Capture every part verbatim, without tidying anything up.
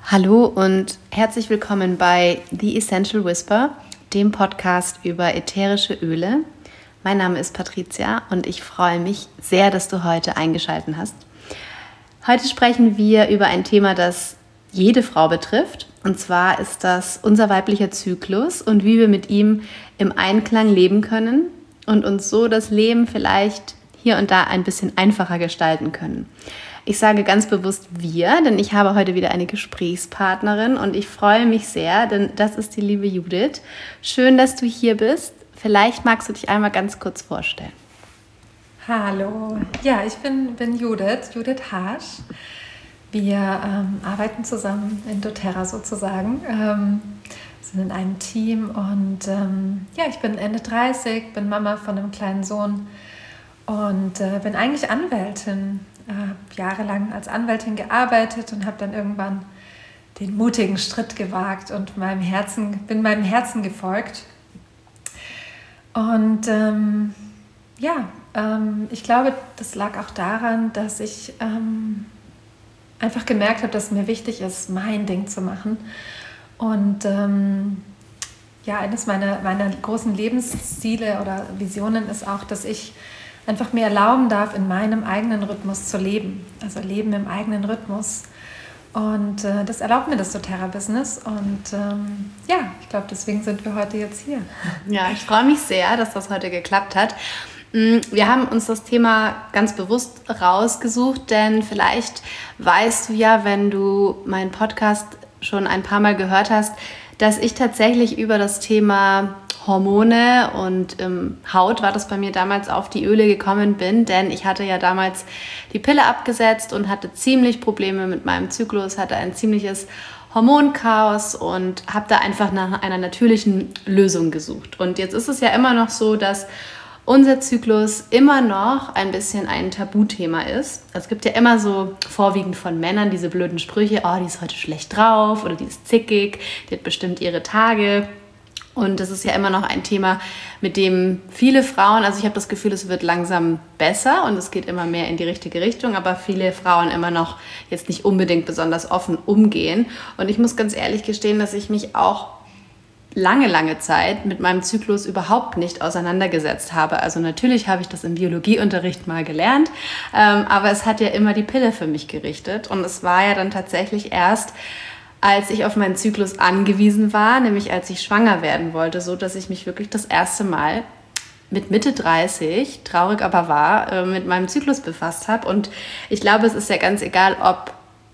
Hallo und herzlich willkommen bei The Essential Whisper, dem Podcast über ätherische Öle. Mein Name ist Patricia und ich freue mich sehr, dass du heute eingeschaltet hast. Heute sprechen wir über ein Thema, das jede Frau betrifft. Und zwar ist das unser weiblicher Zyklus und wie wir mit ihm im Einklang leben können und uns so das Leben vielleicht hier und da ein bisschen einfacher gestalten können. Ich sage ganz bewusst wir, denn ich habe heute wieder eine Gesprächspartnerin und ich freue mich sehr, denn das ist die liebe Judith. Schön, dass du hier bist. Vielleicht magst du dich einmal ganz kurz vorstellen. Hallo, ja, ich bin, bin Judith, Judith Harsch. Wir ähm, arbeiten zusammen in doTERRA sozusagen, ähm, sind in einem Team und ähm, ja, ich bin Ende dreißig, bin Mama von einem kleinen Sohn und äh, bin eigentlich Anwältin. Habe jahrelang als Anwältin gearbeitet und habe dann irgendwann den mutigen Schritt gewagt und meinem Herzen, bin meinem Herzen gefolgt. Und ähm, ja, ähm, ich glaube, das lag auch daran, dass ich ähm, einfach gemerkt habe, dass es mir wichtig ist, mein Ding zu machen. Und ähm, ja, eines meiner, meiner großen Lebensziele oder Visionen ist auch, dass ich einfach mir erlauben darf, in meinem eigenen Rhythmus zu leben. Also Leben im eigenen Rhythmus. Und äh, das erlaubt mir das doTERRA-Business. Und ähm, ja, ich glaube, deswegen sind wir heute jetzt hier. Ja, ich freue mich sehr, dass das heute geklappt hat. Wir haben uns das Thema ganz bewusst rausgesucht, denn vielleicht weißt du ja, wenn du meinen Podcast schon ein paar Mal gehört hast, dass ich tatsächlich über das Thema Hormone und ähm, Haut, war das bei mir damals, auf die Öle gekommen bin, denn ich hatte ja damals die Pille abgesetzt und hatte ziemlich Probleme mit meinem Zyklus, hatte ein ziemliches Hormonchaos und habe da einfach nach einer natürlichen Lösung gesucht. Und jetzt ist es ja immer noch so, dass unser Zyklus immer noch ein bisschen ein Tabuthema ist. Es gibt ja immer so, vorwiegend von Männern, diese blöden Sprüche, oh, die ist heute schlecht drauf oder die ist zickig, die hat bestimmt ihre Tage. Und das ist ja immer noch ein Thema, mit dem viele Frauen, also ich habe das Gefühl, es wird langsam besser und es geht immer mehr in die richtige Richtung, aber viele Frauen immer noch jetzt nicht unbedingt besonders offen umgehen. Und ich muss ganz ehrlich gestehen, dass ich mich auch lange, lange Zeit mit meinem Zyklus überhaupt nicht auseinandergesetzt habe. Also natürlich habe ich das im Biologieunterricht mal gelernt, ähm, aber es hat ja immer die Pille für mich gerichtet. Und es war ja dann tatsächlich erst, als ich auf meinen Zyklus angewiesen war, nämlich als ich schwanger werden wollte, so dass ich mich wirklich das erste Mal mit Mitte dreißig, traurig aber wahr, äh, mit meinem Zyklus befasst habe. Und ich glaube, es ist ja ganz egal, ob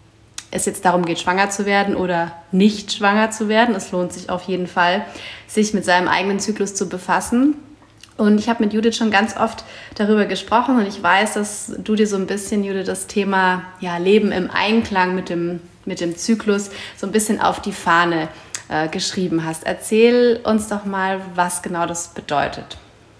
es jetzt darum geht, schwanger zu werden oder nicht schwanger zu werden. Es lohnt sich auf jeden Fall, sich mit seinem eigenen Zyklus zu befassen. Und ich habe mit Judith schon ganz oft darüber gesprochen und ich weiß, dass du dir so ein bisschen, Judith, das Thema ja, Leben im Einklang mit dem, mit dem Zyklus so ein bisschen auf die Fahne äh, geschrieben hast. Erzähl uns doch mal, was genau das bedeutet.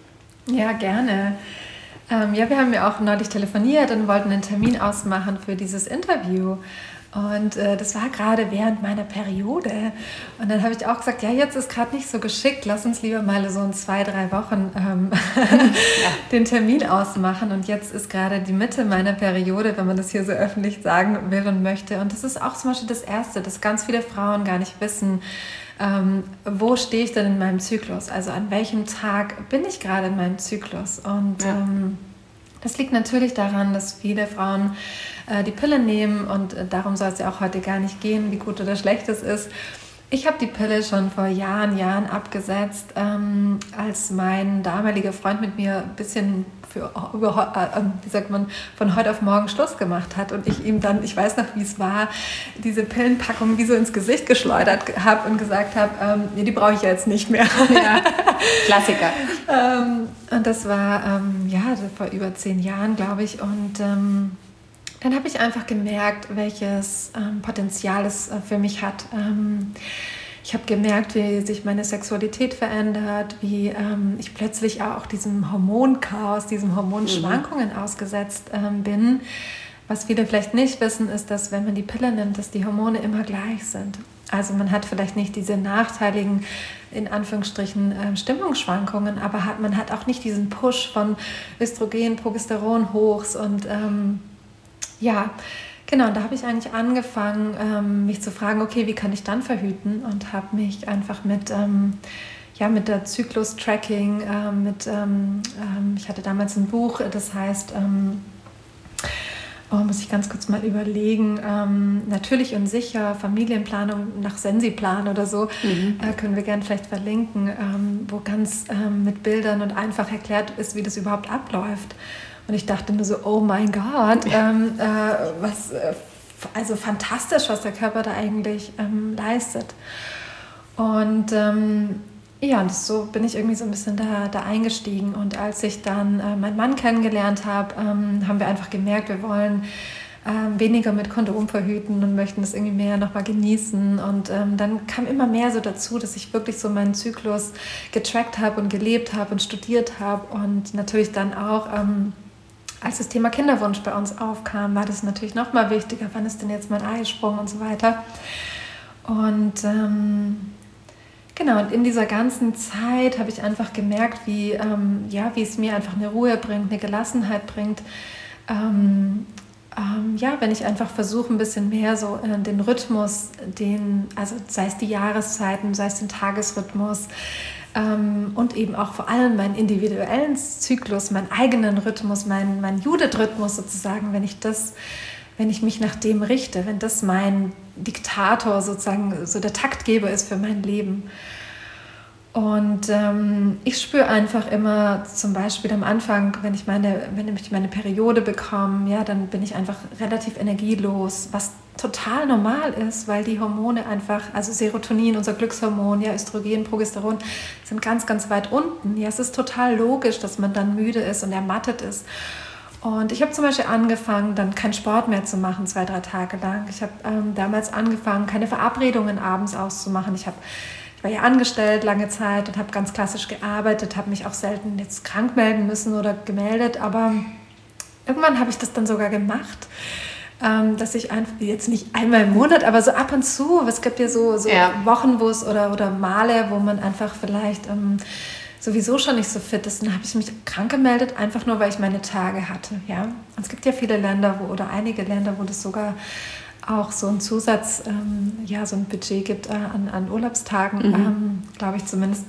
Ja, gerne. Ähm, ja, wir haben ja auch neulich telefoniert und wollten einen Termin ausmachen für dieses Interview. Und äh, das war gerade während meiner Periode. Und dann habe ich auch gesagt, ja, jetzt ist gerade nicht so geschickt. Lass uns lieber mal so in zwei, drei Wochen ähm, ja. den Termin ausmachen. Und jetzt ist gerade die Mitte meiner Periode, wenn man das hier so öffentlich sagen will und möchte. Und das ist auch zum Beispiel das Erste, dass ganz viele Frauen gar nicht wissen, ähm, wo stehe ich denn in meinem Zyklus? Also an welchem Tag bin ich gerade in meinem Zyklus? Und ja. ähm, das liegt natürlich daran, dass viele Frauen äh, die Pille nehmen und äh, darum soll es ja auch heute gar nicht gehen, wie gut oder schlecht es ist. Ich habe die Pille schon vor Jahren, Jahren abgesetzt, ähm, als mein damaliger Freund mit mir ein bisschen für, über, äh, wie sagt man, von heute auf morgen Schluss gemacht hat und ich ihm dann, ich weiß noch, wie es war, diese Pillenpackung wie so ins Gesicht geschleudert habe und gesagt habe, ähm, nee, die brauche ich ja jetzt nicht mehr. Ja. Klassiker. ähm, und das war ähm, ja vor über zehn Jahren, glaube ich, und ähm, dann habe ich einfach gemerkt, welches ähm, Potenzial es äh, für mich hat. Ähm, ich habe gemerkt, wie sich meine Sexualität verändert, wie ähm, ich plötzlich auch diesem Hormonchaos, diesen Hormonschwankungen mhm. ausgesetzt ähm, bin. Was viele vielleicht nicht wissen, ist, dass wenn man die Pille nimmt, dass die Hormone immer gleich sind. Also man hat vielleicht nicht diese nachteiligen, in Anführungsstrichen, äh, Stimmungsschwankungen, aber hat, man hat auch nicht diesen Push von Östrogen, Progesteron hochs und ähm, ja, Genau, und da habe ich eigentlich angefangen, ähm, mich zu fragen, okay, wie kann ich dann verhüten? Und habe mich einfach mit, ähm, ja, mit der Zyklus-Tracking, ähm, mit, ähm, ähm, ich hatte damals ein Buch, das heißt, ähm, oh, muss ich ganz kurz mal überlegen, ähm, natürlich und sicher, Familienplanung nach Sensiplan oder so, mhm. äh, können wir gerne vielleicht verlinken, ähm, wo ganz ähm, mit Bildern und einfach erklärt ist, wie das überhaupt abläuft. Und ich dachte nur so, oh mein Gott, ähm, äh, was, äh, also fantastisch, was der Körper da eigentlich ähm, leistet. Und ähm, ja, und so bin ich irgendwie so ein bisschen da, da eingestiegen. Und als ich dann äh, meinen Mann kennengelernt habe, ähm, haben wir einfach gemerkt, wir wollen ähm, weniger mit Kondom verhüten und möchten das irgendwie mehr nochmal genießen. Und ähm, dann kam immer mehr so dazu, dass ich wirklich so meinen Zyklus getrackt habe und gelebt habe und studiert habe. Und natürlich dann auch... Ähm, Als das Thema Kinderwunsch bei uns aufkam, war das natürlich noch mal wichtiger. Wann ist denn jetzt mein Eisprung und so weiter? Und ähm, genau, und in dieser ganzen Zeit habe ich einfach gemerkt, wie, ähm, ja, wie es mir einfach eine Ruhe bringt, eine Gelassenheit bringt. Ähm, ähm, ja, wenn ich einfach versuche, ein bisschen mehr so äh, den Rhythmus, den, also sei es die Jahreszeiten, sei es den Tagesrhythmus, Ähm, und eben auch vor allem meinen individuellen Zyklus, meinen eigenen Rhythmus, meinen, meinen Judith-Rhythmus sozusagen, wenn ich das, wenn ich mich nach dem richte, wenn das mein Diktator sozusagen, so der Taktgeber ist für mein Leben. Und ähm, ich spüre einfach immer, zum Beispiel am Anfang, wenn ich meine, wenn ich meine Periode bekomme, ja, dann bin ich einfach relativ energielos, was total normal ist, weil die Hormone einfach, also Serotonin, unser Glückshormon, ja, Östrogen, Progesteron, sind ganz, ganz weit unten. Ja, es ist total logisch, dass man dann müde ist und ermattet ist. Und ich habe zum Beispiel angefangen, dann keinen Sport mehr zu machen, zwei, drei Tage lang. Ich habe ähm, damals angefangen, keine Verabredungen abends auszumachen. Ich habe Ich war ja angestellt lange Zeit und habe ganz klassisch gearbeitet, habe mich auch selten jetzt krank melden müssen oder gemeldet, aber irgendwann habe ich das dann sogar gemacht, ähm, dass ich einfach, jetzt nicht einmal im Monat, aber so ab und zu, es gibt ja so, so ja. Wochen, wo es oder, oder Male, wo man einfach vielleicht ähm, sowieso schon nicht so fit ist, dann habe ich mich krank gemeldet, einfach nur, weil ich meine Tage hatte. Ja? Und es gibt ja viele Länder wo, oder einige Länder, wo das sogar auch so ein Zusatz, ähm, ja, so ein Budget gibt äh, an, an Urlaubstagen, mhm. ähm, glaube ich zumindest.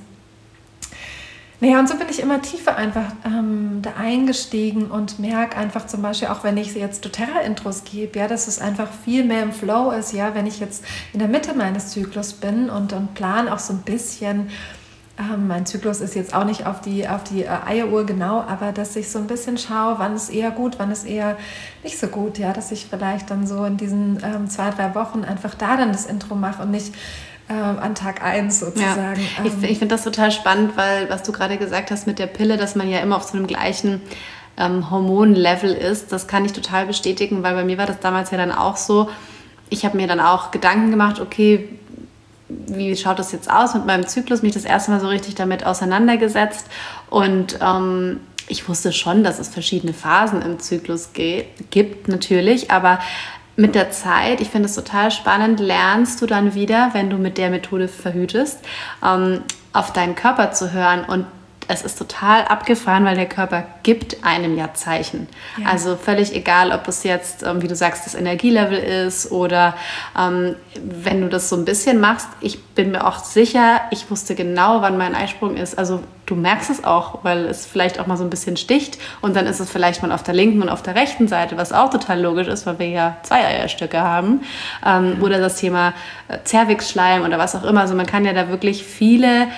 Naja, und so bin ich immer tiefer einfach ähm, da eingestiegen und merke einfach zum Beispiel, auch wenn ich jetzt doTERRA-Intros gebe, ja, dass es einfach viel mehr im Flow ist, ja, wenn ich jetzt in der Mitte meines Zyklus bin und, und plan auch so ein bisschen. Ähm, mein Zyklus ist jetzt auch nicht auf die, auf die äh, Eieruhr genau, aber dass ich so ein bisschen schaue, wann ist eher gut, wann ist eher nicht so gut, ja, dass ich vielleicht dann so in diesen ähm, zwei, drei Wochen einfach da dann das Intro mache und nicht äh, an Tag eins sozusagen. Ja. Ich, ich finde das total spannend, weil was du gerade gesagt hast mit der Pille, dass man ja immer auf so einem gleichen ähm, Hormonlevel ist, das kann ich total bestätigen, weil bei mir war das damals ja dann auch so, ich habe mir dann auch Gedanken gemacht, okay, wie schaut das jetzt aus mit meinem Zyklus, mich das erste Mal so richtig damit auseinandergesetzt und ähm, ich wusste schon, dass es verschiedene Phasen im Zyklus ge- gibt, natürlich, aber mit der Zeit, ich finde es total spannend, lernst du dann wieder, wenn du mit der Methode verhütest, ähm, auf deinen Körper zu hören und es ist total abgefahren, weil der Körper gibt einem ja Zeichen. Ja. Also völlig egal, ob es jetzt, ähm, wie du sagst, das Energielevel ist oder ähm, wenn du das so ein bisschen machst. Ich bin mir auch sicher, ich wusste genau, wann mein Eisprung ist. Also du merkst es auch, weil es vielleicht auch mal so ein bisschen sticht und dann ist es vielleicht mal auf der linken und auf der rechten Seite, was auch total logisch ist, weil wir ja zwei Eierstöcke haben. Ähm, oder das Thema äh, Zervixschleim oder was auch immer. Also man kann ja da wirklich viele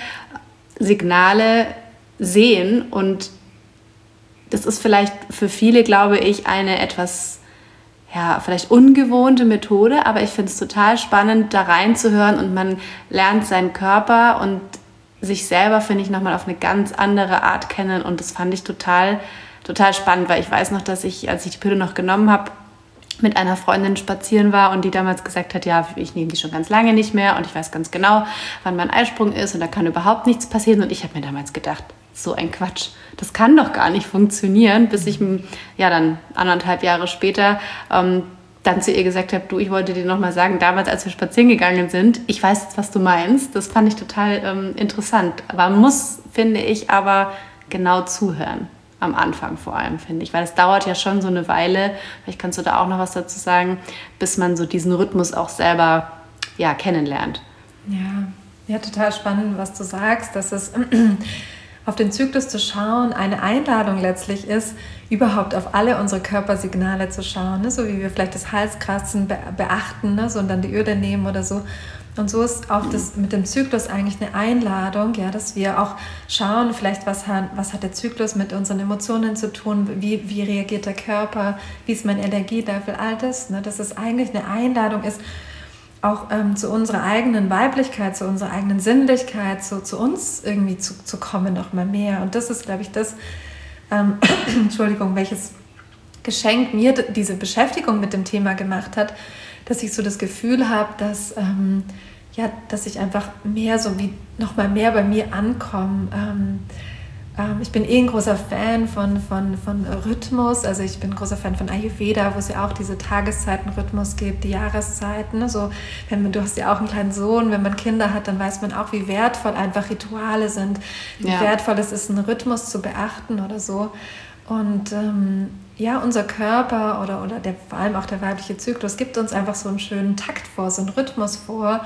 Signale sehen und das ist vielleicht für viele, glaube ich, eine etwas, ja, vielleicht ungewohnte Methode, aber ich finde es total spannend, da reinzuhören und man lernt seinen Körper und sich selber, finde ich, nochmal auf eine ganz andere Art kennen und das fand ich total, total spannend, weil ich weiß noch, dass ich, als ich die Pille noch genommen habe, mit einer Freundin spazieren war und die damals gesagt hat, ja, ich nehme die schon ganz lange nicht mehr und ich weiß ganz genau, wann mein Eisprung ist und da kann überhaupt nichts passieren und ich habe mir damals gedacht, so ein Quatsch, das kann doch gar nicht funktionieren, bis ich ja dann anderthalb Jahre später ähm, dann zu ihr gesagt habe, du, ich wollte dir noch mal sagen, damals, als wir spazieren gegangen sind, ich weiß jetzt, was du meinst, das fand ich total ähm, interessant, aber man muss, finde ich, aber genau zuhören. am Anfang vor allem, finde ich. Weil es dauert ja schon so eine Weile, vielleicht kannst du da auch noch was dazu sagen, bis man so diesen Rhythmus auch selber ja, kennenlernt. Ja, ja, total spannend, was du sagst, dass es auf den Zyklus zu schauen eine Einladung letztlich ist, überhaupt auf alle unsere Körpersignale zu schauen, ne? So wie wir vielleicht das Halskratzen be- beachten, ne? So, und dann die Öle nehmen oder so. Und so ist auch das mit dem Zyklus eigentlich eine Einladung, ja, dass wir auch schauen, vielleicht was hat, was hat der Zyklus mit unseren Emotionen zu tun, wie, wie reagiert der Körper, wie ist mein Energielevel, all das, ne, dass es eigentlich eine Einladung ist, auch ähm, zu unserer eigenen Weiblichkeit, zu unserer eigenen Sinnlichkeit, zu, zu uns irgendwie zu, zu kommen, noch mal mehr. Und das ist, glaube ich, das, ähm, Entschuldigung, welches Geschenk mir diese Beschäftigung mit dem Thema gemacht hat, dass ich so das Gefühl habe, dass, ähm, ja, dass ich einfach mehr so wie noch mal mehr bei mir ankomme. Ähm, ähm, ich bin eh ein großer Fan von, von, von Rhythmus, also ich bin ein großer Fan von Ayurveda, wo es ja auch diese Tageszeitenrhythmus gibt, die Jahreszeiten. Also wenn man, du hast ja auch einen kleinen Sohn, wenn man Kinder hat, dann weiß man auch, wie wertvoll einfach Rituale sind, wie ja. wertvoll es ist, einen Rhythmus zu beachten oder so. Und ähm, ja, unser Körper oder, oder der, vor allem auch der weibliche Zyklus gibt uns einfach so einen schönen Takt vor, so einen Rhythmus vor.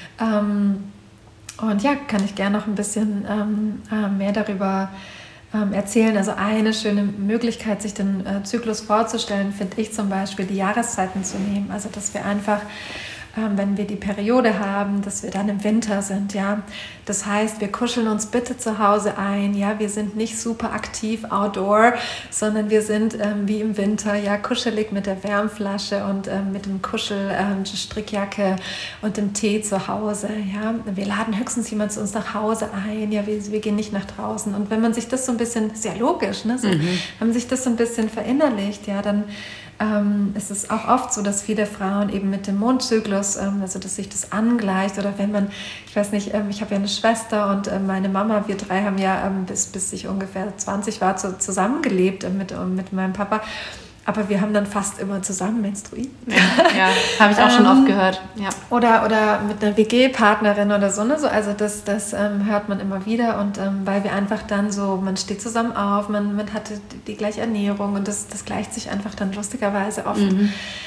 Ähm, und ja, kann ich gerne noch ein bisschen ähm, äh, mehr darüber ähm, erzählen. Also eine schöne Möglichkeit, sich den äh, Zyklus vorzustellen, finde ich zum Beispiel, die Jahreszeiten zu nehmen. Also dass wir einfach, ähm, wenn wir die Periode haben, dass wir dann im Winter sind, ja. Das heißt, wir kuscheln uns bitte zu Hause ein, ja. Wir sind nicht super aktiv outdoor, sondern wir sind ähm, wie im Winter, ja, kuschelig mit der Wärmflasche und ähm, mit dem Kuschelstrickjacke ähm, und dem Tee zu Hause, ja. Wir laden höchstens jemand zu uns nach Hause ein, ja. Wir, wir gehen nicht nach draußen. Und wenn man sich das so ein bisschen, sehr logisch, ne, so, mhm. wenn man sich das so ein bisschen verinnerlicht, ja, dann Ähm, es ist auch oft so, dass viele Frauen eben mit dem Mondzyklus, ähm, also dass sich das angleicht oder wenn man, ich weiß nicht, ähm, ich habe ja eine Schwester und ähm, meine Mama, wir drei haben ja ähm, bis, bis ich ungefähr zwanzig war zu, zusammengelebt äh, mit, äh, mit meinem Papa. Aber wir haben dann fast immer zusammen menstruiert. Ja, ja, habe ich auch schon oft gehört. Ja. Oder, oder mit einer W G-Partnerin oder so. Ne? so also das, das ähm, hört man immer wieder. Und ähm, weil wir einfach dann so, man steht zusammen auf, man, man hatte die, die gleiche Ernährung und das, das gleicht sich einfach dann lustigerweise oft, mhm.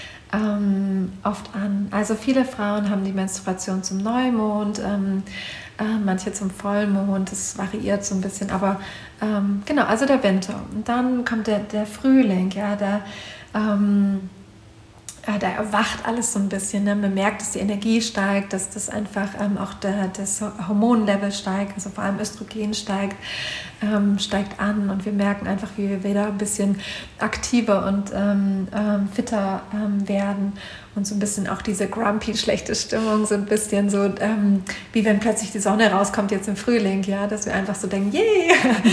ähm, oft an. Also viele Frauen haben die Menstruation zum Neumond, ähm, äh, manche zum Vollmond, das variiert so ein bisschen, aber ähm, genau, also der Winter. Und dann kommt der, der Frühling, ja, der, ähm, äh, da erwacht alles so ein bisschen, ne? Man merkt, dass die Energie steigt, dass das einfach ähm, auch der, das Hormonlevel steigt, also vor allem Östrogen steigt, ähm, steigt an und wir merken einfach, wie wir wieder ein bisschen aktiver und ähm, ähm, fitter ähm, werden. Und so ein bisschen auch diese grumpy, schlechte Stimmung, so ein bisschen so, ähm, wie wenn plötzlich die Sonne rauskommt jetzt im Frühling, ja, dass wir einfach so denken, yay!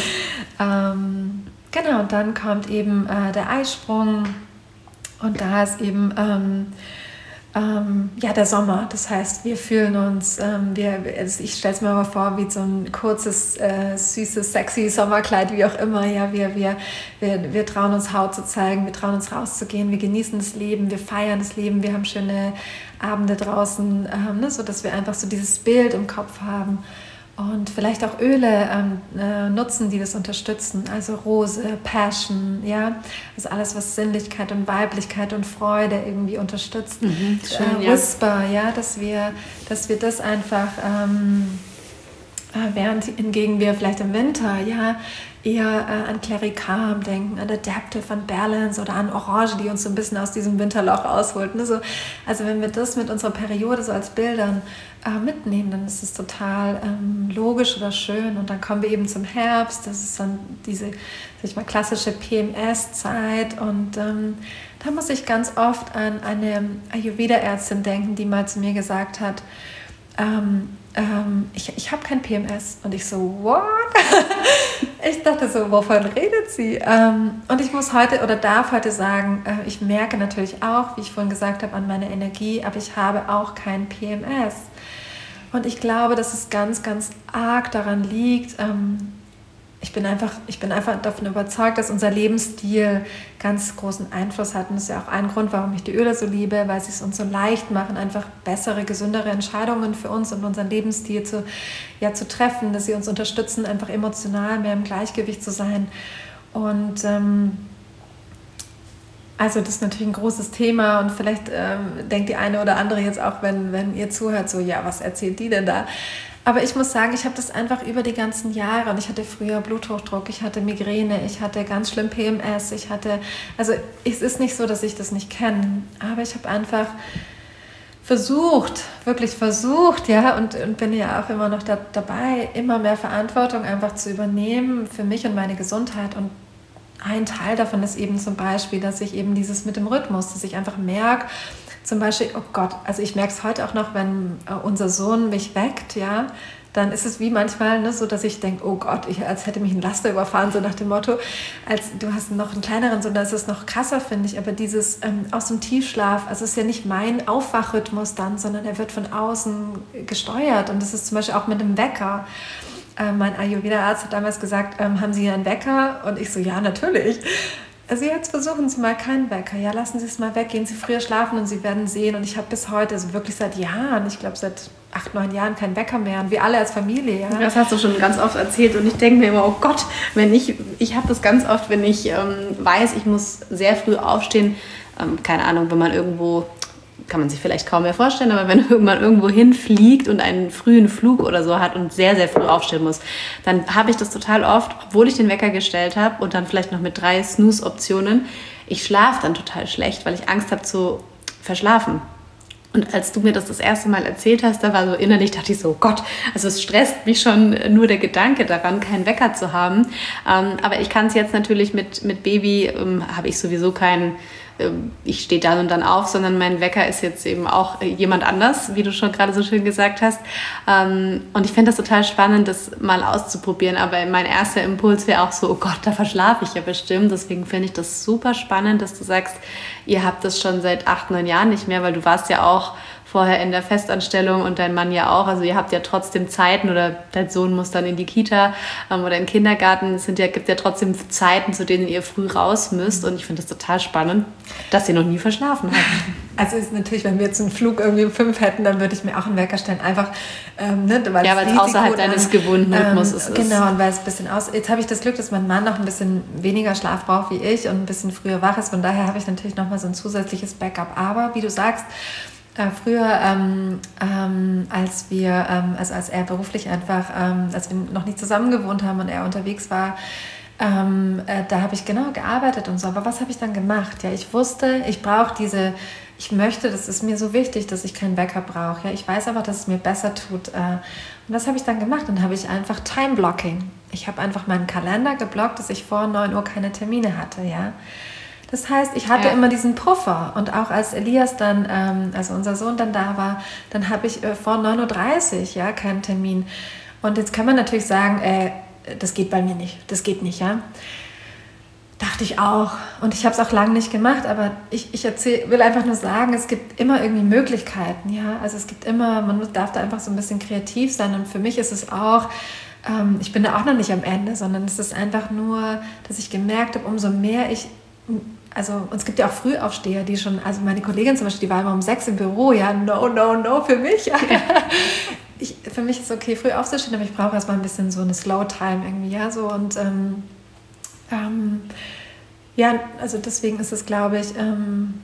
ähm, genau, und dann kommt eben äh, der Eisprung und da ist eben ähm, ähm, ja, der Sommer. Das heißt, wir fühlen uns, ähm, wir, also ich stelle es mir mal vor, wie so ein kurzes, äh, süßes, sexy Sommerkleid, wie auch immer. Ja, wir, wir, wir, wir trauen uns Haut zu zeigen, wir trauen uns rauszugehen, wir genießen das Leben, wir feiern das Leben, wir haben schöne Abende draußen, ähm, ne, sodass wir einfach so dieses Bild im Kopf haben. Und vielleicht auch Öle ähm, äh, nutzen, die das unterstützen. Also Rose, Passion, ja. Also alles, was Sinnlichkeit und Weiblichkeit und Freude irgendwie unterstützt. Mhm, schön, äh, Whisper, ja. ja, dass wir, dass wir das einfach, ähm, äh, während hingegen wir vielleicht im Winter, ja, eher äh, an Klerikam denken, an Adaptive, an Balance oder an Orange, die uns so ein bisschen aus diesem Winterloch rausholt. Ne? So, also wenn wir das mit unserer Periode so als Bildern äh, mitnehmen, dann ist es total ähm, logisch oder schön. Und dann kommen wir eben zum Herbst, das ist dann diese, sag ich mal, klassische P M S-Zeit. Und ähm, da muss ich ganz oft an eine Ayurveda-Ärztin denken, die mal zu mir gesagt hat, ähm, ähm, ich, ich habe kein P M S. Und ich so, what? Ich dachte so, wovon redet sie? Ähm, und ich muss heute oder darf heute sagen, äh, ich merke natürlich auch, wie ich vorhin gesagt habe, an meiner Energie, aber ich habe auch kein P M S. Und ich glaube, dass es ganz, ganz arg daran liegt, ähm, ich bin einfach, ich bin einfach davon überzeugt, dass unser Lebensstil ganz großen Einfluss hat. Und das ist ja auch ein Grund, warum ich die Öle so liebe, weil sie es uns so leicht machen, einfach bessere, gesündere Entscheidungen für uns und unseren Lebensstil zu, ja, zu treffen, dass sie uns unterstützen, einfach emotional mehr im Gleichgewicht zu sein. Und ähm, also das ist natürlich ein großes Thema und vielleicht ähm, denkt die eine oder andere jetzt auch, wenn, wenn ihr zuhört, so, ja, was erzählt die denn da? Aber ich muss sagen, ich habe das einfach über die ganzen Jahre und ich hatte früher Bluthochdruck, ich hatte Migräne, ich hatte ganz schlimm P M S, ich hatte, also es ist nicht so, dass ich das nicht kenne, aber ich habe einfach versucht, wirklich versucht, ja, und, und bin ja auch immer noch da, dabei, immer mehr Verantwortung einfach zu übernehmen für mich und meine Gesundheit. Und ein Teil davon ist eben zum Beispiel, dass ich eben dieses mit dem Rhythmus, dass ich einfach merke, zum Beispiel, oh Gott, also ich merke es heute auch noch, wenn äh, unser Sohn mich weckt, ja, dann ist es wie manchmal ne, so, dass ich denke, oh Gott, ich, als hätte mich ein Laster überfahren, so nach dem Motto, als du hast noch einen kleineren Sohn, da ist es noch krasser, finde ich, aber dieses ähm, aus dem Tiefschlaf, also es ist ja nicht mein Aufwachrhythmus dann, sondern er wird von außen gesteuert und das ist zum Beispiel auch mit dem Wecker. Äh, mein Ayurveda-Arzt hat damals gesagt, ähm, haben Sie einen Wecker? Und ich so, ja, natürlich. Also jetzt versuchen Sie mal keinen Wecker. Ja, lassen Sie es mal weg, gehen Sie früher schlafen und Sie werden sehen. Und ich habe bis heute, also wirklich seit Jahren, ich glaube seit acht, neun Jahren keinen Wecker mehr. Und wir alle als Familie. Ja. Das hast du schon ganz oft erzählt. Und ich denke mir immer, oh Gott, wenn ich, ich habe das ganz oft, wenn ich ähm, weiß, ich muss sehr früh aufstehen. Ähm, keine Ahnung, wenn man irgendwo, kann man sich vielleicht kaum mehr vorstellen, aber wenn man irgendwo hinfliegt und einen frühen Flug oder so hat und sehr, sehr früh aufstehen muss, dann habe ich das total oft, obwohl ich den Wecker gestellt habe und dann vielleicht noch mit drei Snooze-Optionen, ich schlafe dann total schlecht, weil ich Angst habe zu verschlafen. Und als du mir das das erste Mal erzählt hast, da war so innerlich, dachte ich so, oh Gott, also es stresst mich schon nur der Gedanke daran, keinen Wecker zu haben. Ähm, aber ich kann es jetzt natürlich mit, mit Baby, ähm, habe ich sowieso keinen, ähm, ich stehe dann und dann auf, sondern mein Wecker ist jetzt eben auch äh, jemand anders, wie du schon gerade so schön gesagt hast. Ähm, und ich finde das total spannend, das mal auszuprobieren. Aber mein erster Impuls wäre auch so, oh Gott, da verschlafe ich ja bestimmt. Deswegen finde ich das super spannend, dass du sagst, ihr habt das schon seit acht, neun Jahren nicht mehr, weil du warst ja auch vorher in der Festanstellung und dein Mann ja auch. Also ihr habt ja trotzdem Zeiten oder dein Sohn muss dann in die Kita ähm, oder in den Kindergarten. Es sind ja, gibt ja trotzdem Zeiten, zu denen ihr früh raus müsst. Und ich finde das total spannend, dass ihr noch nie verschlafen habt. Also ist natürlich, wenn wir jetzt einen Flug irgendwie um fünf hätten, dann würde ich mir auch einen Wecker stellen. Einfach, ähm, ne, weil ja, weil es außerhalb deines gewohnten Rhythmus ähm, ist. Genau, und weil es ein bisschen aus... Jetzt habe ich das Glück, dass mein Mann noch ein bisschen weniger Schlaf braucht wie ich und ein bisschen früher wach ist. Von daher habe ich natürlich nochmal so ein zusätzliches Backup. Aber wie du sagst, Äh, früher, ähm, ähm, als wir, ähm, also als er beruflich einfach, ähm, als wir noch nicht zusammen gewohnt haben und er unterwegs war, ähm, äh, da habe ich genau gearbeitet und so. Aber was habe ich dann gemacht? Ja, ich wusste, ich brauche diese, ich möchte, das ist mir so wichtig, dass ich keinen Wecker brauche. Ja, ich weiß aber, dass es mir besser tut. Äh, und was habe ich dann gemacht? Dann habe ich einfach Time-Blocking. Ich habe einfach meinen Kalender geblockt, dass ich vor neun Uhr keine Termine hatte, ja. Das heißt, ich hatte ja immer diesen Puffer und auch als Elias dann, ähm, also unser Sohn dann da war, dann habe ich äh, vor neun Uhr dreißig ja, keinen Termin. Und jetzt kann man natürlich sagen, äh, das geht bei mir nicht, das geht nicht, ja. Dachte ich auch. Und ich habe es auch lange nicht gemacht, aber ich, ich erzähl, will einfach nur sagen, es gibt immer irgendwie Möglichkeiten, ja. Also es gibt immer, man darf da einfach so ein bisschen kreativ sein und für mich ist es auch, ähm, ich bin da auch noch nicht am Ende, sondern es ist einfach nur, dass ich gemerkt habe, umso mehr ich also und es gibt ja auch Frühaufsteher, die schon, also meine Kollegin zum Beispiel, die war immer um sechs im Büro, ja, no, no, no, für mich. Ja. Ich, für mich ist es okay, früh aufzustehen, aber ich brauche erstmal ein bisschen so eine Slow-Time irgendwie, ja, so und ähm, ähm, ja, also deswegen ist es, glaube ich, ähm,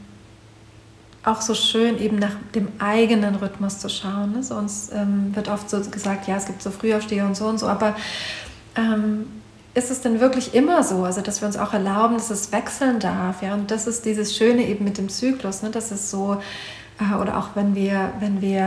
auch so schön, eben nach dem eigenen Rhythmus zu schauen. Ne? So, uns ähm, wird oft so gesagt, ja, es gibt so Frühaufsteher und so und so, aber ähm, ist es denn wirklich immer so, also dass wir uns auch erlauben, dass es wechseln darf, ja, und das ist dieses Schöne eben mit dem Zyklus, ne, dass es so, äh, oder auch wenn wir, wenn wir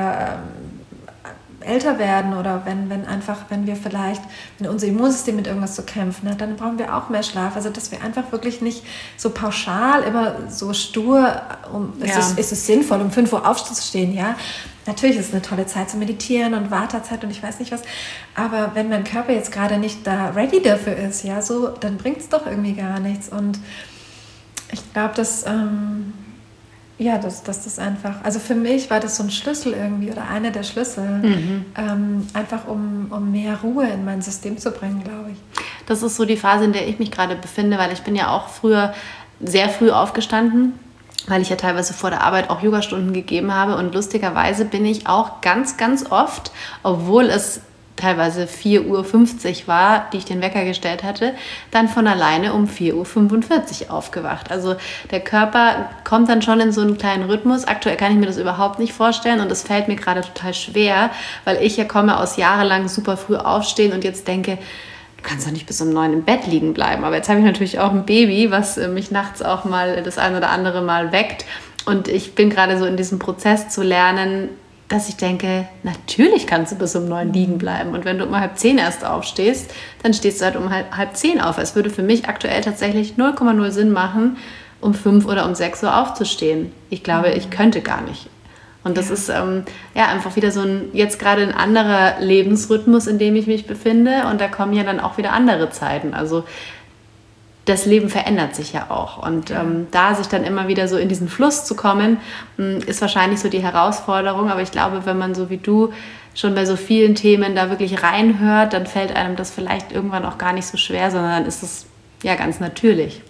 ähm, älter werden oder wenn, wenn einfach, wenn wir vielleicht, wenn unser Immunsystem mit irgendwas zu kämpfen hat, dann brauchen wir auch mehr Schlaf, also dass wir einfach wirklich nicht so pauschal immer so stur, um, ja. ist, es, ist es sinnvoll, um fünf Uhr aufzustehen, ja. Natürlich ist es eine tolle Zeit zu meditieren und Wartezeit und ich weiß nicht was, aber wenn mein Körper jetzt gerade nicht da ready dafür ist, ja, so, dann bringt es doch irgendwie gar nichts. Und ich glaube, dass, ähm, ja, dass, dass das einfach, also für mich war das so ein Schlüssel irgendwie oder einer der Schlüssel, mhm. ähm, einfach um, um mehr Ruhe in mein System zu bringen, glaube ich. Das ist so die Phase, in der ich mich gerade befinde, weil ich bin ja auch früher sehr früh aufgestanden, weil ich ja teilweise vor der Arbeit auch Yogastunden gegeben habe und lustigerweise bin ich auch ganz, ganz oft, obwohl es teilweise vier Uhr fünfzig war, die ich den Wecker gestellt hatte, dann von alleine um vier Uhr fünfundvierzig aufgewacht. Also der Körper kommt dann schon in so einen kleinen Rhythmus. Aktuell kann ich mir das überhaupt nicht vorstellen und das fällt mir gerade total schwer, weil ich ja komme aus jahrelang super früh aufstehen und jetzt denke, du kannst doch nicht bis um neun im Bett liegen bleiben. Aber jetzt habe ich natürlich auch ein Baby, was mich nachts auch mal das ein oder andere Mal weckt. Und ich bin gerade so in diesem Prozess zu lernen, dass ich denke, natürlich kannst du bis um neun liegen bleiben. Und wenn du um halb zehn erst aufstehst, dann stehst du halt um halb, halb zehn auf. Es würde für mich aktuell tatsächlich null Komma null Sinn machen, um fünf oder um sechs Uhr aufzustehen. Ich glaube, ich könnte gar nicht. Und das ja. ist ähm, ja einfach wieder so ein, jetzt gerade ein anderer Lebensrhythmus, in dem ich mich befinde. Und da kommen ja dann auch wieder andere Zeiten. Also das Leben verändert sich ja auch. Und ja. ähm, da sich dann immer wieder so in diesen Fluss zu kommen, mh, ist wahrscheinlich so die Herausforderung. Aber ich glaube, wenn man so wie du schon bei so vielen Themen da wirklich reinhört, dann fällt einem das vielleicht irgendwann auch gar nicht so schwer, sondern dann ist es ja ganz natürlich.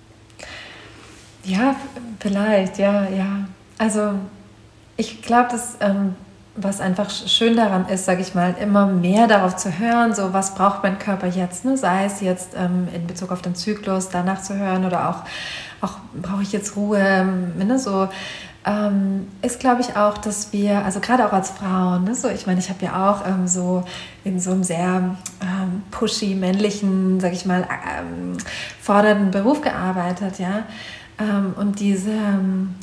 Ja, vielleicht, ja, ja. Also ich glaube, dass ähm, was einfach schön daran ist, sage ich mal, immer mehr darauf zu hören, so was braucht mein Körper jetzt, ne? Sei es jetzt ähm, in Bezug auf den Zyklus, danach zu hören oder auch, auch brauche ich jetzt Ruhe, ne? So ähm, ist, glaube ich, auch, dass wir, also gerade auch als Frauen, ne? So, ich meine, ich habe ja auch ähm, so in so einem sehr ähm, pushy, männlichen, sage ich mal, ähm, fordernden Beruf gearbeitet, ja, ähm, und diese ähm,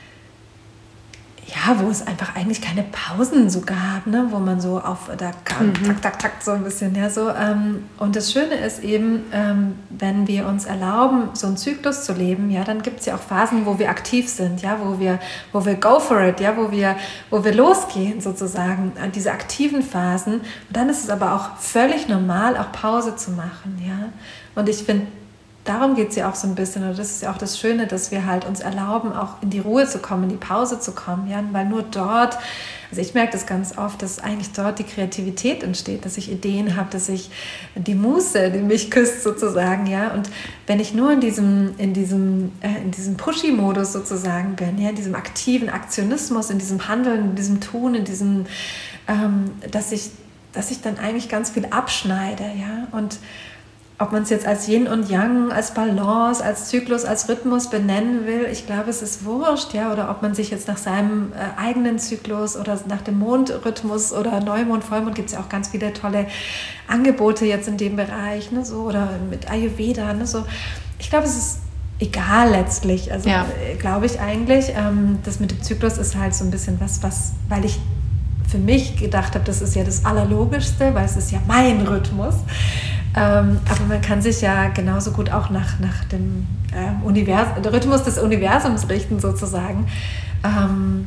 ja, wo es einfach eigentlich keine Pausen so gab, ne? Wo man so auf, da kam, mhm. tak, tak, tak, so ein bisschen, ja, so. Ähm, und das Schöne ist eben, ähm, wenn wir uns erlauben, so einen Zyklus zu leben, ja, dann gibt es ja auch Phasen, wo wir aktiv sind, ja, wo wir, wo wir go for it, ja, wo wir, wo wir losgehen sozusagen, an diese aktiven Phasen. Und dann ist es aber auch völlig normal, auch Pause zu machen, ja. Und ich finde, darum geht es ja auch so ein bisschen, und das ist ja auch das Schöne, dass wir halt uns erlauben, auch in die Ruhe zu kommen, in die Pause zu kommen, ja, weil nur dort, also ich merke das ganz oft, dass eigentlich dort die Kreativität entsteht, dass ich Ideen habe, dass ich die Muße, die mich küsst sozusagen, ja, und wenn ich nur in diesem, in diesem, äh, in diesem Pushy-Modus sozusagen bin, ja, in diesem aktiven Aktionismus, in diesem Handeln, in diesem Tun, in diesem, ähm, dass ich, dass ich dann eigentlich ganz viel abschneide, ja, und ob man es jetzt als Yin und Yang, als Balance, als Zyklus, als Rhythmus benennen will, ich glaube, es ist wurscht, ja, oder ob man sich jetzt nach seinem äh, eigenen Zyklus oder nach dem Mondrhythmus oder Neumond, Vollmond, gibt es ja auch ganz viele tolle Angebote jetzt in dem Bereich, ne, so, oder mit Ayurveda, ne, so. Ich glaube, es ist egal letztlich, also ja. äh, glaube ich eigentlich, ähm, das mit dem Zyklus ist halt so ein bisschen was, was, weil ich für mich gedacht habe, das ist ja das Allerlogischste, weil es ist ja mein Rhythmus. Ähm, aber man kann sich ja genauso gut auch nach, nach dem äh, Univers- Rhythmus des Universums richten sozusagen. Ähm,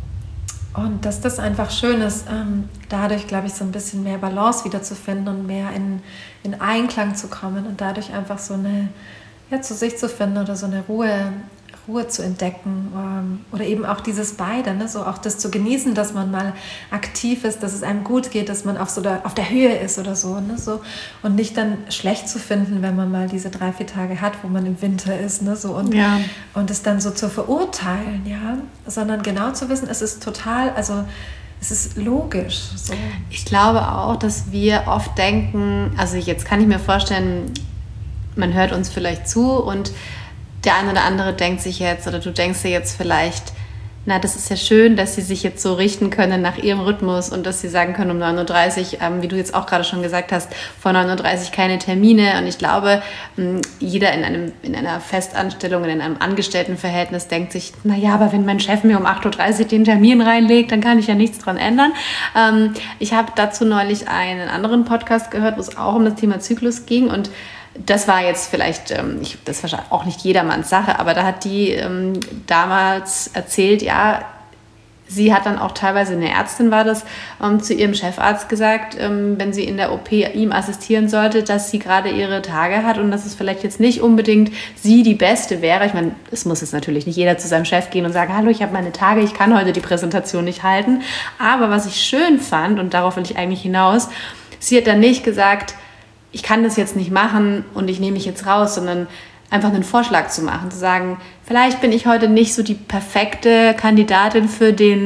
und dass das einfach schön ist, ähm, dadurch, glaube ich, so ein bisschen mehr Balance wiederzufinden und mehr in, in Einklang zu kommen und dadurch einfach so eine, ja, zu sich zu finden oder so eine Ruhe, Ruhe zu entdecken, ähm, oder eben auch dieses beide, ne? So auch das zu genießen, dass man mal aktiv ist, dass es einem gut geht, dass man auf, so der, auf der Höhe ist oder so, ne? So, und nicht dann schlecht zu finden, wenn man mal diese drei, vier Tage hat, wo man im Winter ist, ne? So, und, ja. und es dann so zu verurteilen, ja? Sondern genau zu wissen, es ist total, also es ist logisch. So. Ich glaube auch, dass wir oft denken, also jetzt kann ich mir vorstellen, man hört uns vielleicht zu und der eine oder andere denkt sich jetzt, oder du denkst dir jetzt vielleicht, na, das ist ja schön, dass sie sich jetzt so richten können nach ihrem Rhythmus und dass sie sagen können, um neun Uhr dreißig, ähm, wie du jetzt auch gerade schon gesagt hast, vor neun Uhr dreißig keine Termine. Und ich glaube, jeder in, einem, in einer Festanstellung, in einem Angestelltenverhältnis denkt sich, naja, aber wenn mein Chef mir um acht Uhr dreißig den Termin reinlegt, dann kann ich ja nichts dran ändern. Ähm, ich habe dazu neulich einen anderen Podcast gehört, wo es auch um das Thema Zyklus ging, und das war jetzt vielleicht, ähm, ich, das war auch nicht jedermanns Sache, aber da hat die ähm, damals erzählt, ja, sie hat dann auch teilweise, eine Ärztin war das, ähm, zu ihrem Chefarzt gesagt, ähm, wenn sie in der O P ihm assistieren sollte, dass sie gerade ihre Tage hat und dass es vielleicht jetzt nicht unbedingt sie die Beste wäre. Ich meine, es muss jetzt natürlich nicht jeder zu seinem Chef gehen und sagen, hallo, ich habe meine Tage, ich kann heute die Präsentation nicht halten. Aber was ich schön fand, und darauf will ich eigentlich hinaus, sie hat dann nicht gesagt, ich kann das jetzt nicht machen und ich nehme mich jetzt raus, sondern einfach einen Vorschlag zu machen, zu sagen, vielleicht bin ich heute nicht so die perfekte Kandidatin für den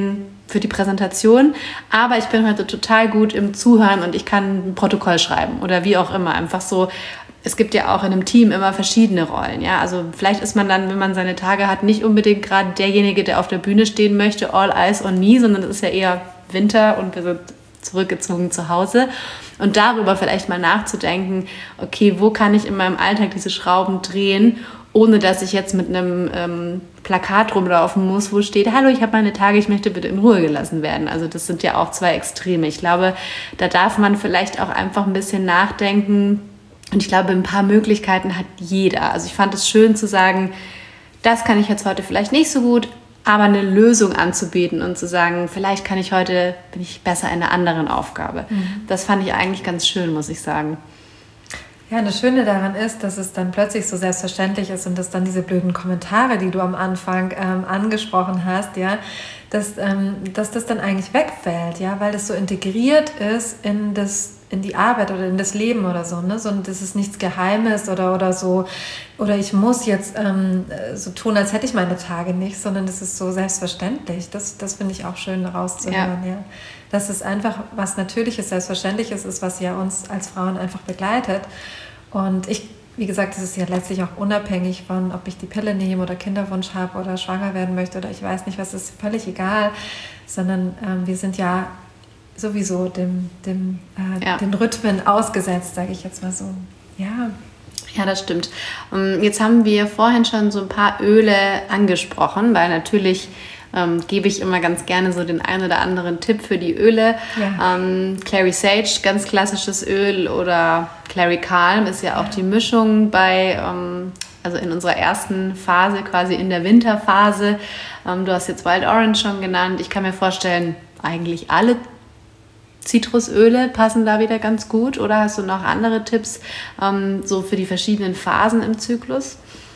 für die Präsentation, aber ich bin heute total gut im Zuhören und ich kann ein Protokoll schreiben oder wie auch immer. Einfach so, es gibt ja auch in einem Team immer verschiedene Rollen. Ja? Also vielleicht ist man dann, wenn man seine Tage hat, nicht unbedingt gerade derjenige, der auf der Bühne stehen möchte, all eyes on me, sondern es ist ja eher Winter und wir sind zurückgezogen zu Hause. Und darüber vielleicht mal nachzudenken, okay, wo kann ich in meinem Alltag diese Schrauben drehen, ohne dass ich jetzt mit einem ähm, Plakat rumlaufen muss, wo steht, hallo, ich habe meine Tage, ich möchte bitte in Ruhe gelassen werden. Also das sind ja auch zwei Extreme. Ich glaube, da darf man vielleicht auch einfach ein bisschen nachdenken. Und ich glaube, ein paar Möglichkeiten hat jeder. Also ich fand es schön zu sagen, das kann ich jetzt heute vielleicht nicht so gut, aber eine Lösung anzubieten und zu sagen, vielleicht kann ich heute, bin ich besser in einer anderen Aufgabe. Mhm. Das fand ich eigentlich ganz schön, muss ich sagen. Ja, das Schöne daran ist, dass es dann plötzlich so selbstverständlich ist und dass dann diese blöden Kommentare, die du am Anfang ähm, angesprochen hast, ja, dass, ähm, dass das dann eigentlich wegfällt, ja, weil das so integriert ist in das, in die Arbeit oder in das Leben oder so, ne, so, und das ist nichts Geheimes oder, oder so, oder ich muss jetzt ähm, so tun, als hätte ich meine Tage nicht, sondern das ist so selbstverständlich. Das, das finde ich auch schön rauszuhören, ja. ja. Dass es einfach was Natürliches, Selbstverständliches ist, was ja uns als Frauen einfach begleitet. Und ich, wie gesagt, das ist ja letztlich auch unabhängig von, ob ich die Pille nehme oder Kinderwunsch habe oder schwanger werden möchte oder ich weiß nicht was, ist völlig egal, sondern ähm, wir sind ja sowieso dem, dem, äh, ja. den Rhythmen ausgesetzt, sage ich jetzt mal so. Ja. Ja, das stimmt. Jetzt haben wir vorhin schon so ein paar Öle angesprochen, weil natürlich ähm, gebe ich immer ganz gerne so den einen oder anderen Tipp für die Öle. Ja. Ähm, Clary Sage, ganz klassisches Öl, oder Clary Calm ist ja auch ja. die Mischung bei, ähm, also in unserer ersten Phase, quasi in der Winterphase. Ähm, du hast jetzt Wild Orange schon genannt. Ich kann mir vorstellen, eigentlich alle Zitrusöle passen da wieder ganz gut, oder hast du noch andere Tipps ähm, so für die verschiedenen Phasen im Zyklus?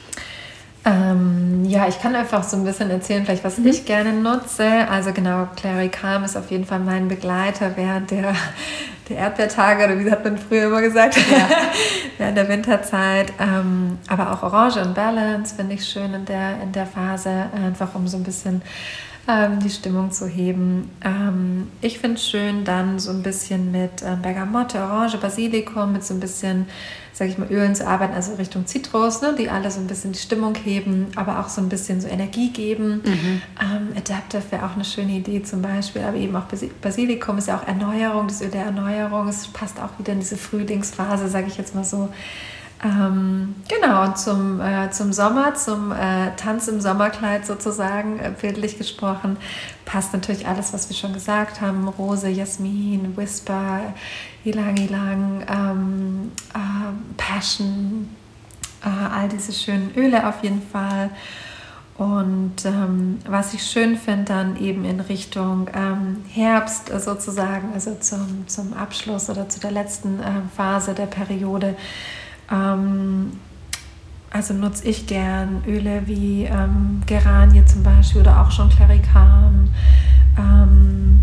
Ähm, ja, ich kann einfach so ein bisschen erzählen, vielleicht was mhm. ich gerne nutze. Also genau, Clary Calm ist auf jeden Fall mein Begleiter während der, der Erdbeertage, oder wie hat man früher immer gesagt, ja. während der Winterzeit. Ähm, aber auch Orange und Balance finde ich schön in der, in der Phase, einfach um so ein bisschen ähm, die Stimmung zu heben. Ähm, ich finde es schön, dann so ein bisschen mit ähm, Bergamotte, Orange, Basilikum, mit so ein bisschen, sage ich mal, Ölen zu arbeiten, also Richtung Zitrus, ne, die alle so ein bisschen die Stimmung heben, aber auch so ein bisschen so Energie geben. Mhm. Ähm, Adaptive wäre auch eine schöne Idee zum Beispiel, aber eben auch Basilikum ist ja auch Erneuerung, das Öl der Erneuerung, es passt auch wieder in diese Frühlingsphase, sage ich jetzt mal so. Ähm, genau, und zum, äh, zum Sommer, zum äh, Tanz im Sommerkleid sozusagen, äh, bildlich gesprochen, passt natürlich alles, was wir schon gesagt haben, Rose, Jasmin, Whisper, Ylang Ylang, ähm, äh, Passion, äh, all diese schönen Öle auf jeden Fall. Und ähm, was ich schön finde, dann eben in Richtung ähm, Herbst äh, sozusagen, also zum, zum Abschluss oder zu der letzten äh, Phase der Periode, ähm, also nutze ich gern Öle wie ähm, Geranie zum Beispiel oder auch schon Clary Calm. Ähm,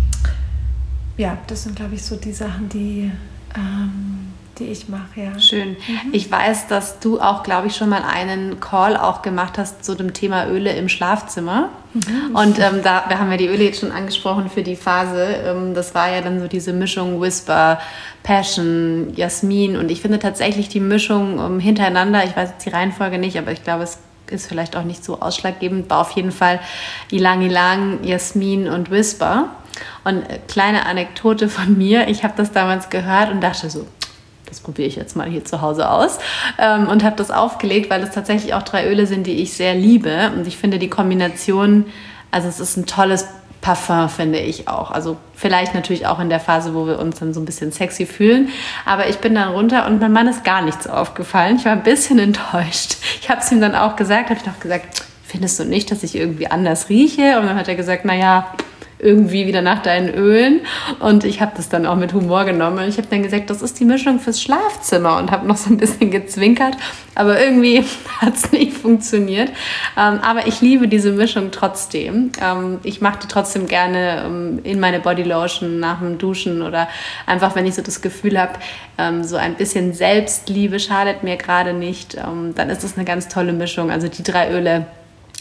ja, das sind, glaube ich, so die Sachen, die, ähm, die ich mache. Ja. Schön. Mhm. Ich weiß, dass du auch, glaube ich, schon mal einen Call auch gemacht hast zu dem Thema Öle im Schlafzimmer. Mhm. Und ähm, da wir haben ja die Öle jetzt schon angesprochen für die Phase. Ähm, das war ja dann so diese Mischung Whisper, Passion, Jasmin. Und ich finde tatsächlich die Mischung ähm, hintereinander, ich weiß jetzt die Reihenfolge nicht, aber ich glaube, es ist vielleicht auch nicht so ausschlaggebend, war auf jeden Fall Ylang Ylang, Jasmin und Whisper. Und äh, kleine Anekdote von mir, ich habe das damals gehört und dachte so, das probiere ich jetzt mal hier zu Hause aus, ähm, und habe das aufgelegt, weil es tatsächlich auch drei Öle sind, die ich sehr liebe. Und ich finde die Kombination, also es ist ein tolles Parfum, finde ich auch. Also vielleicht natürlich auch in der Phase, wo wir uns dann so ein bisschen sexy fühlen. Aber ich bin dann runter und meinem Mann ist gar nichts aufgefallen. Ich war ein bisschen enttäuscht. Ich habe es ihm dann auch gesagt, habe ich noch gesagt, findest du nicht, dass ich irgendwie anders rieche? Und dann hat er gesagt, naja, irgendwie wieder nach deinen Ölen. Und ich habe das dann auch mit Humor genommen. Und ich habe dann gesagt, das ist die Mischung fürs Schlafzimmer, und habe noch so ein bisschen gezwinkert. Aber irgendwie hat es nicht funktioniert. Ähm, aber ich liebe diese Mischung trotzdem. Ähm, ich mache die trotzdem gerne ähm, in meine Bodylotion nach dem Duschen oder einfach, wenn ich so das Gefühl habe, ähm, so ein bisschen Selbstliebe schadet mir gerade nicht. Ähm, dann ist es eine ganz tolle Mischung. Also die drei Öle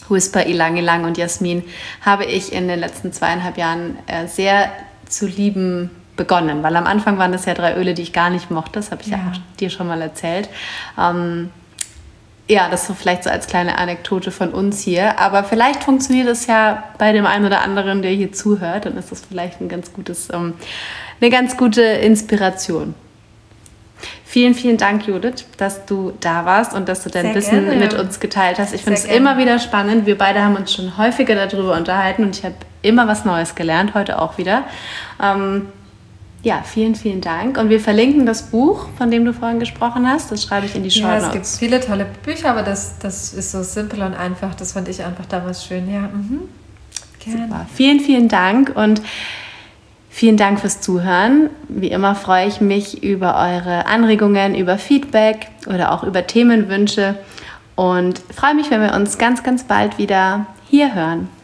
Whisper, Ilang Ilang und Jasmin habe ich in den letzten zweieinhalb Jahren äh, sehr zu lieben begonnen, weil am Anfang waren das ja drei Öle, die ich gar nicht mochte, das habe ich ja, ja auch dir schon mal erzählt. Ähm, ja, das so vielleicht so als kleine Anekdote von uns hier, aber vielleicht funktioniert es ja bei dem einen oder anderen, der hier zuhört, dann ist das vielleicht ein ganz gutes, ähm, eine ganz gute Inspiration. Vielen, vielen Dank, Judith, dass du da warst und dass du dein Sehr Wissen gerne. mit uns geteilt hast. Ich finde es immer wieder spannend. Wir beide haben uns schon häufiger darüber unterhalten und ich habe immer was Neues gelernt, heute auch wieder. Ähm, ja, vielen, vielen Dank. Und wir verlinken das Buch, von dem du vorhin gesprochen hast. Das schreibe ich in die Show Notes. Ja, es gibt viele tolle Bücher, aber das, das ist so simpel und einfach. Das fand ich einfach damals schön. Ja, mhm. Gerne. Super. Vielen, vielen Dank und vielen Dank fürs Zuhören. Wie immer freue ich mich über eure Anregungen, über Feedback oder auch über Themenwünsche und freue mich, wenn wir uns ganz, ganz bald wieder hier hören.